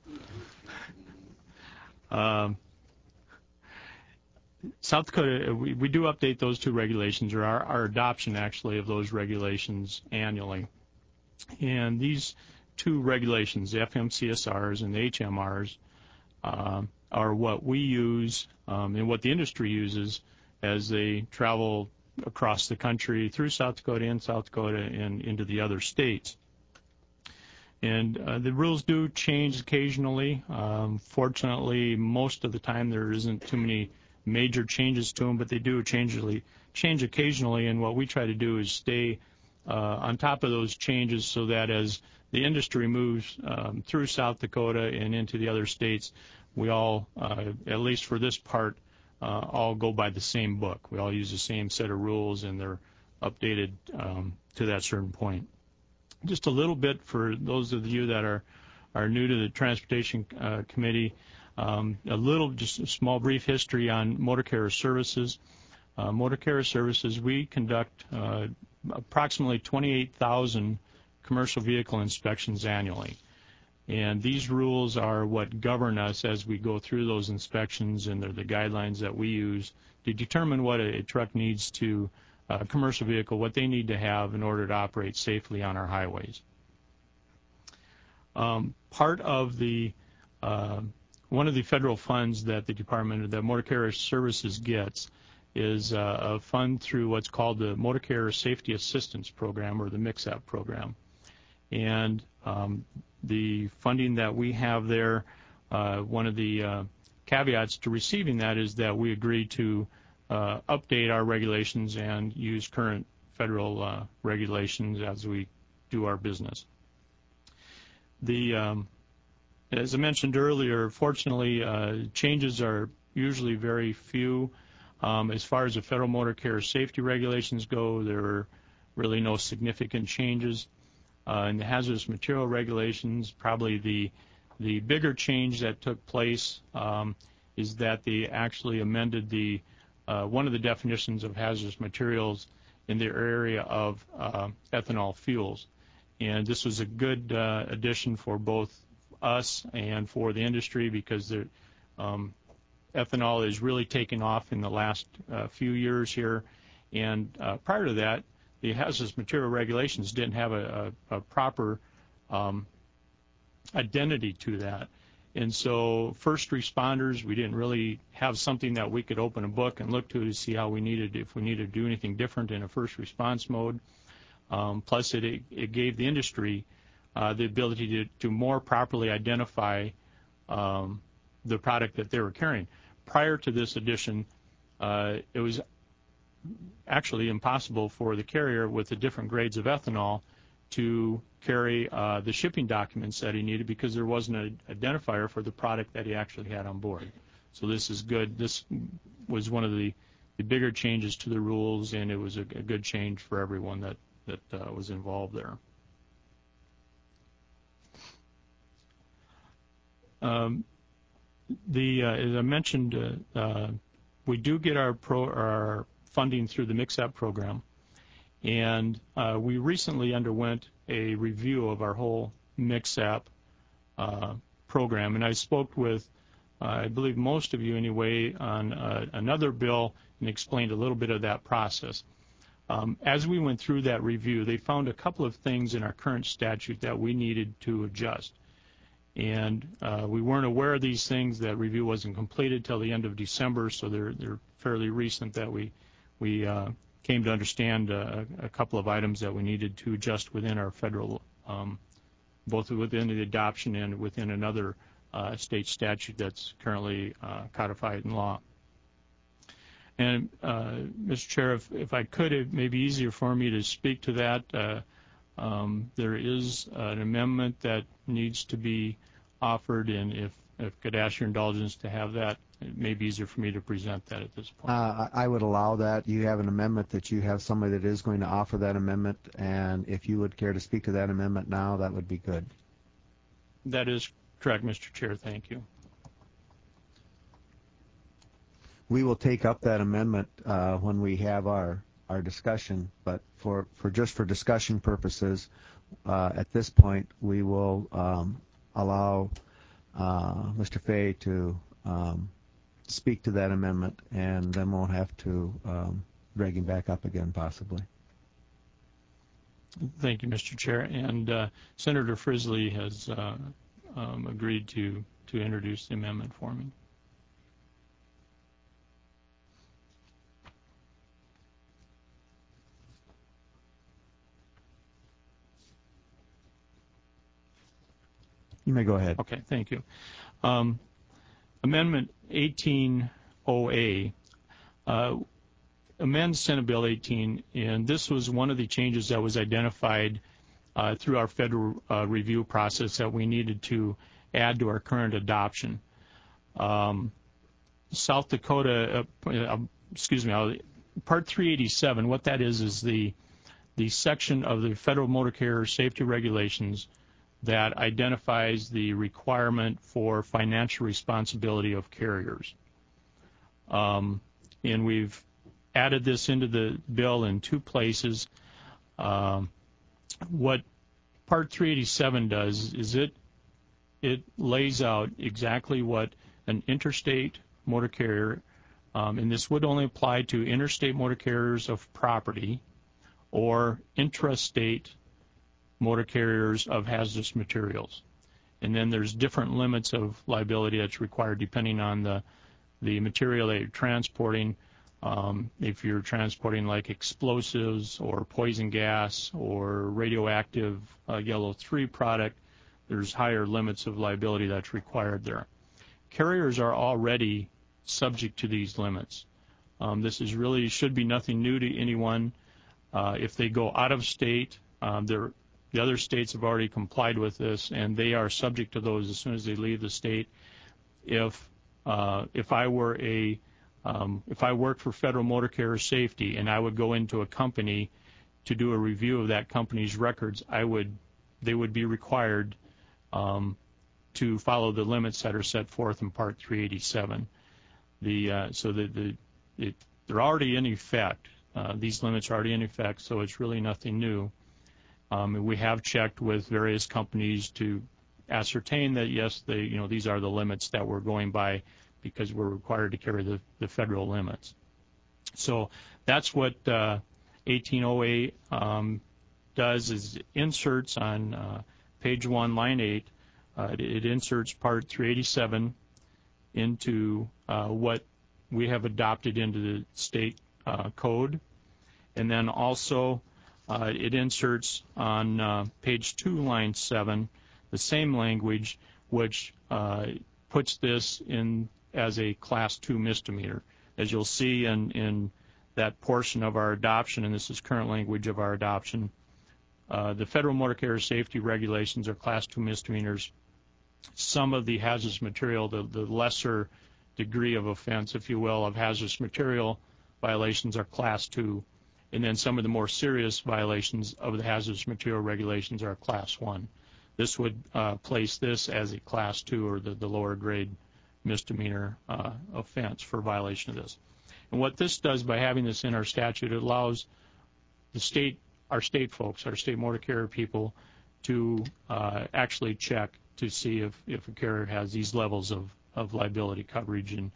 South Dakota, we do update those two regulations, or our adoption actually of those regulations annually. And these two regulations, the FMCSRs and the HMRs, are what we use and what the industry uses as they travel across the country through South Dakota and into the other states. And the rules do change occasionally. Fortunately, most of the time there isn't too many major changes to them, but they do change occasionally. And what we try to do is stay on top of those changes so that as the industry moves through South Dakota and into the other states, we all, at least for this part, all go by the same book. We all use the same set of rules, and they're updated to that certain point. Just a little bit for those of you that are new to the Transportation Committee, just a small brief history on Motor Carrier Services. Motor Carrier Services, we conduct approximately 28,000 commercial vehicle inspections annually. And these rules are what govern us as we go through those inspections, and they're the guidelines that we use to determine what a truck needs to, a commercial vehicle, what they need to have in order to operate safely on our highways. Part of the one of the federal funds that the Motor Carrier Services gets is a fund through what's called the Motor Carrier Safety Assistance Program, or the MICSAP program. And the funding that we have there, one of the caveats to receiving that is that we agree to update our regulations and use current federal regulations as we do our business. As I mentioned earlier, fortunately, changes are usually very few. As far as the Federal Motor Carrier Safety Regulations go, there are really no significant changes. In the hazardous material regulations, probably the bigger change that took place is that they actually amended one of the definitions of hazardous materials in the area of ethanol fuels. And this was a good addition for both us and for the industry, because ethanol is really taking off in the last few years here. And prior to that, the hazardous material regulations didn't have a proper identity to that. And so first responders, we didn't really have something that we could open a book and look to see how if we needed to do anything different in a first response mode. Plus, it gave the industry the ability to more properly identify the product that they were carrying. Prior to this addition, it was actually impossible for the carrier with the different grades of ethanol to carry the shipping documents that he needed, because there wasn't an identifier for the product that he actually had on board. So this is good. This was one of the bigger changes to the rules, and it was a good change for everyone that was involved there. As I mentioned, we do get our funding through the MICSAP program, and we recently underwent a review of our whole MICSAP program, and I spoke with, I believe most of you anyway, on another bill and explained a little bit of that process. As we went through that review, they found a couple of things in our current statute that we needed to adjust. And we weren't aware of these things. That review wasn't completed till the end of December, so they're fairly recent that we came to understand a couple of items that we needed to adjust within our federal, both within the adoption and within another state statute that's currently codified in law. And, Mr. Chair, if I could, it may be easier for me to speak to that. There is an amendment that needs to be offered, and if I could ask your indulgence to have that, it may be easier for me to present that at this point. I would allow that. You have an amendment that you have somebody that is going to offer that amendment, and if you would care to speak to that amendment now, that would be good. That is correct, Mr. Chair. Thank you. We will take up that amendment when we have our discussion, but for discussion purposes, at this point, we will allow Mr. Fay to speak to that amendment, and then we'll have to drag him back up again, possibly. Thank you, Mr. Chair. And Senator Frisley has agreed to introduce the amendment for me. You may go ahead. Okay, thank you. Amendment 18OA amends Senate Bill 18, and this was one of the changes that was identified through our federal review process that we needed to add to our current adoption. South Dakota, Part 387, what that is the section of the Federal Motor Carrier Safety Regulations that identifies the requirement for financial responsibility of carriers. And we've added this into the bill in two places. What Part 387 does is it lays out exactly what an interstate motor carrier, and this would only apply to interstate motor carriers of property or intrastate motor carriers of hazardous materials. And then there's different limits of liability that's required depending on the material that you're transporting. If you're transporting like explosives or poison gas or radioactive yellow 3 product, there's higher limits of liability that's required there. Carriers are already subject to these limits. This is really should be nothing new to anyone. If they go out of state, the other states have already complied with this, and they are subject to those as soon as they leave the state. If I worked for Federal Motor Carrier Safety and I would go into a company to do a review of that company's records, they would be required to follow the limits that are set forth in Part 387. They're already in effect. These limits are already in effect, so it's really nothing new. We have checked with various companies to ascertain that yes, these are the limits that we're going by because we're required to carry the federal limits. So that's what 1808 does is it inserts on page 1, line 8, it inserts Part 387 into what we have adopted into the state code, and then also it inserts on page 2, line 7, the same language, which puts this in as a Class 2 misdemeanor. As you'll see in that portion of our adoption, and this is current language of our adoption, the Federal Motor Carrier Safety Regulations are Class 2 misdemeanors. Some of the hazardous material, the lesser degree of offense, if you will, of hazardous material violations are Class 2. And then some of the more serious violations of the hazardous material regulations are Class 1. This would place this as a Class 2 or the lower grade misdemeanor offense for violation of this. And what this does by having this in our statute, it allows our state folks, our state motor carrier people to actually check to see if a carrier has these levels of liability coverage, and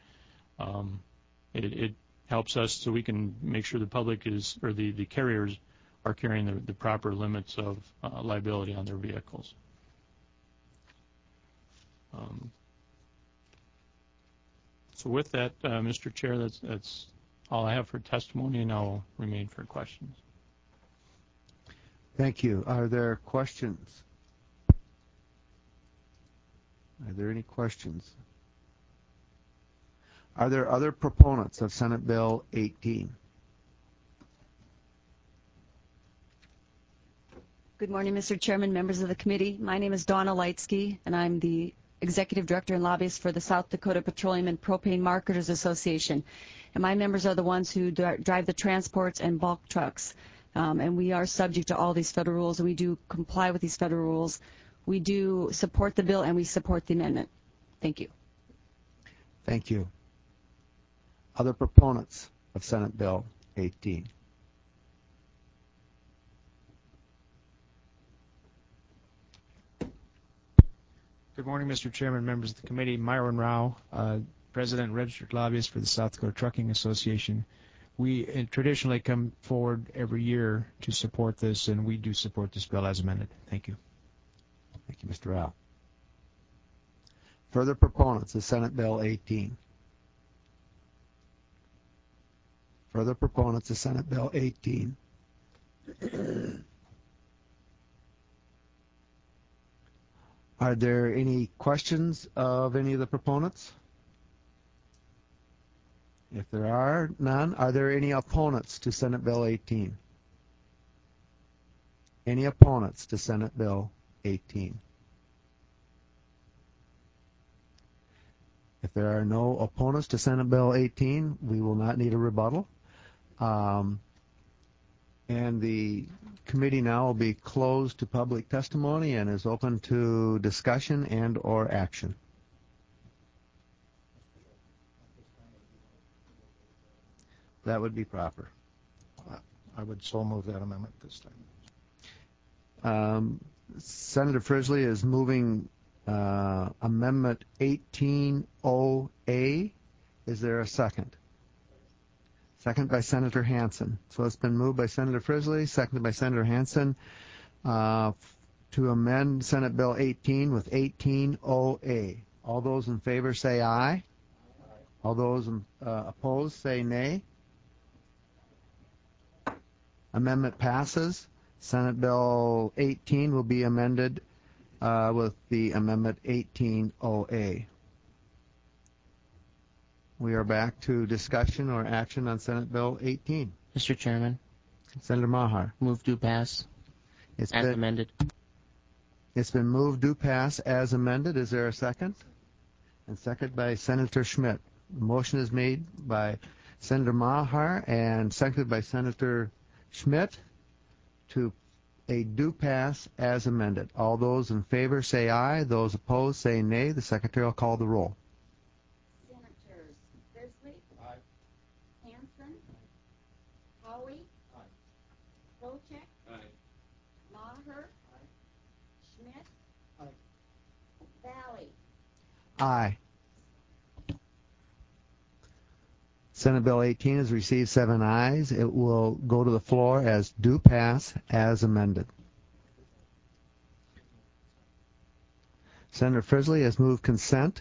it helps us so we can make sure the public is, or the carriers are carrying the proper limits of liability on their vehicles. So with that, Mr. Chair, that's all I have for testimony, and I'll remain for questions. Thank you. Are there questions? Are there any questions? Are there other proponents of Senate Bill 18? Good morning, Mr. Chairman, members of the committee. My name is Donna Leitsky, and I'm the Executive Director and Lobbyist for the South Dakota Petroleum and Propane Marketers Association. And my members are the ones who drive the transports and bulk trucks. And we are subject to all these federal rules, and we do comply with these federal rules we do support the bill and we support the amendment. Thank you. Thank you. Other proponents of Senate Bill 18? Good morning, Mr. Chairman, members of the committee. Myron Rao, President and Registered Lobbyist for the South Dakota Trucking Association. We traditionally come forward every year to support this, and we do support this bill as amended. Thank you. Thank you, Mr. Rao. Further proponents of Senate Bill 18? Further proponents of Senate Bill 18? Are there any questions of any of the proponents? If there are none, are there any opponents to Senate Bill 18? Any opponents to Senate Bill 18? If there are no opponents to Senate Bill 18, we will not need a rebuttal. And the committee now will be closed to public testimony and is open to discussion and or action. That would be proper. I would so move that amendment this time. Senator Frisley is moving Amendment 18-0A. Is there a second? Second by Senator Hansen. So it's been moved by Senator Frisley, seconded by Senator Hansen to amend Senate Bill 18 with 18-0A. All those in favor say aye. All those opposed say nay. Amendment passes. Senate Bill 18 will be amended with the Amendment 18-0A. We are back to discussion or action on Senate Bill 18. Mr. Chairman. Senator Maher. Move to pass as amended. It's been moved to pass as amended. Is there a second? And second by Senator Schmidt. The motion is made by Senator Maher and seconded by Senator Schmidt to a do pass as amended. All those in favor say aye. Those opposed say nay. The Secretary will call the roll. Senators Frisley. Aye. Hansen. Howie. Aye. Volchek. Aye. Maher. Aye. Schmidt. Aye. Valley. Aye. Senate Bill 18 has received 7 ayes. It will go to the floor as do pass as amended. Senator Frisley has moved consent.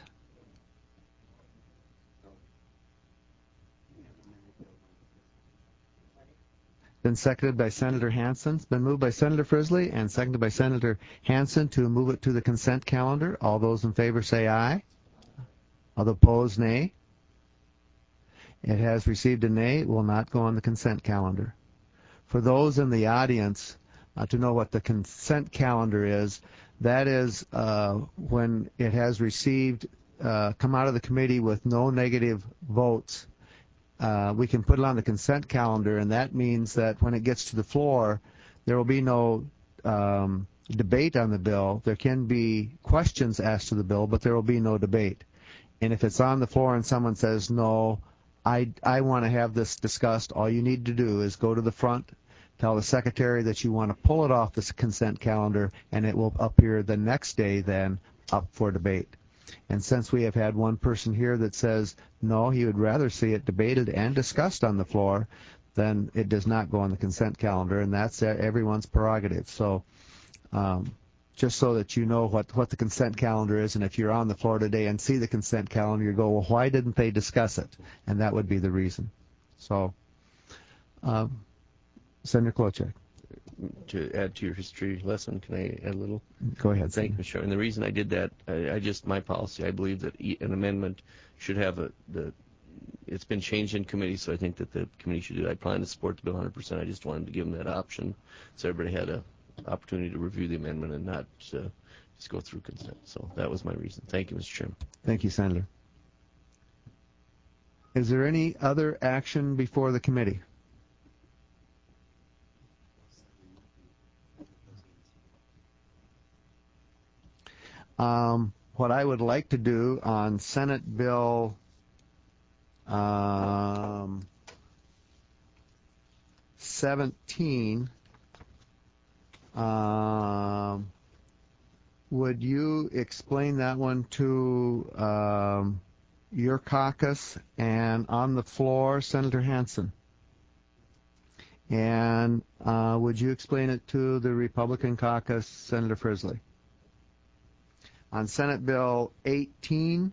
Been seconded by Senator Hansen. It's been moved by Senator Frisley and seconded by Senator Hansen to move it to the consent calendar. All those in favor say aye. All those opposed, nay. It has received a nay. It will not go on the consent calendar. For those in the audience to know what the consent calendar is, that is when it has received, come out of the committee with no negative votes, we can put it on the consent calendar, and that means that when it gets to the floor, there will be no debate on the bill. There can be questions asked to the bill, but there will be no debate. And if it's on the floor and someone says, no, I want to have this discussed, all you need to do is go to the front, tell the secretary that you want to pull it off this consent calendar, and it will appear the next day then up for debate. And since we have had one person here that says, no, he would rather see it debated and discussed on the floor, then it does not go on the consent calendar, and that's everyone's prerogative. So just so that you know what the consent calendar is, and if you're on the floor today and see the consent calendar, you go, well, why didn't they discuss it? And that would be the reason. So, Senator Klobuchar. To add to your history lesson, can I add a little? Go ahead. Thank you, Mr. Chairman. And the reason I did that, my policy, I believe that an amendment should have it's been changed in committee, so I think that the committee should do it. I plan to support the bill 100%. I just wanted to give them that option so everybody had a opportunity to review the amendment and not just go through consent. So that was my reason. Thank you, Mr. Chairman. Thank you, Senator. Is there any other action before the committee? What I would like to do on Senate Bill 17, would you explain that one to your caucus, and on the floor, Senator Hansen? And would you explain it to the Republican caucus, Senator Frisley? On Senate Bill 18,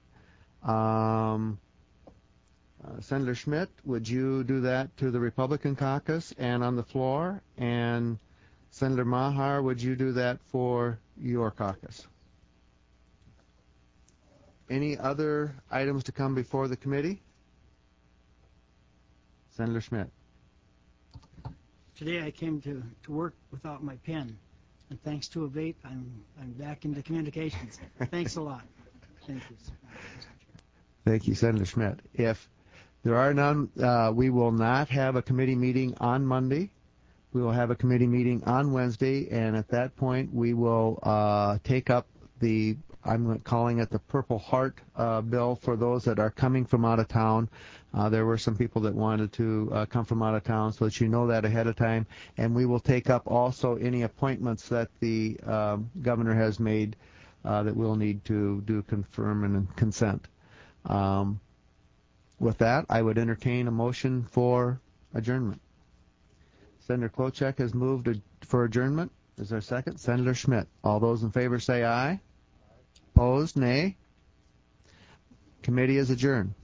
Senator Schmidt, would you do that to the Republican caucus and on the floor? And Senator Maher, would you do that for your caucus? Any other items to come before the committee? Senator Schmidt. Today I came to work without my pen, and thanks to Abate, I'm back into communications. Thanks a lot. Thank you. Thank you, Senator Schmidt. If there are none, we will not have a committee meeting on Monday. We will have a committee meeting on Wednesday, and at that point we will take up the, I'm calling it the Purple Heart bill for those that are coming from out of town. There were some people that wanted to come from out of town, so that you know that ahead of time. And we will take up also any appointments that the governor has made that we'll need to do confirm and consent. With that, I would entertain a motion for adjournment. Senator Klobuchar has moved for adjournment. Is there a second? Senator Schmidt. All those in favor say aye. Opposed, nay. Committee is adjourned.